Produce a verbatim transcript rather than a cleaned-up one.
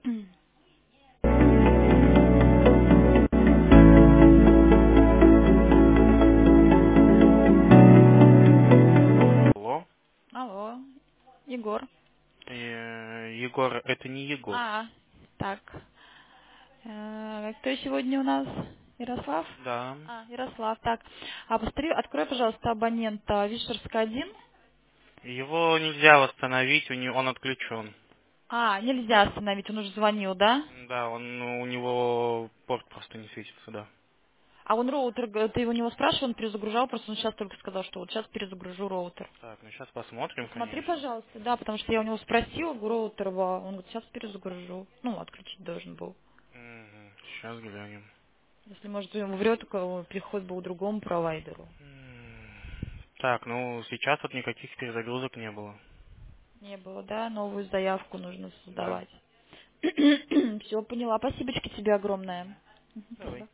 Алло. Алло, Егор. Э, Егор, это не Егор. А, так. Э, Кто сегодня у нас? Ярослав? Да. А, Ярослав, так. А посмотри, открой, пожалуйста, абонента Вишерская один. Его нельзя восстановить, у него он отключен. А, нельзя остановить, он уже звонил, да? Да, он у него порт просто не светится, да. А он роутер, г- ты у него спрашивал, он перезагружал, просто он сейчас только сказал, что вот сейчас перезагружу роутер. Так, ну сейчас посмотрим, Посмотри, конечно. пожалуйста, да, потому что я у него спросила, говорю, роутер, во. Он говорит, сейчас перезагружу. Ну, отключить должен был. Сейчас глянем. Если, может, ему врет, то переход был к другому провайдеру. М, Так, ну сейчас вот никаких перезагрузок не было. Не было, да? Новую заявку нужно Да. создавать. Все, поняла. Спасибочки тебе огромное. Мгм, Давай. спасибо.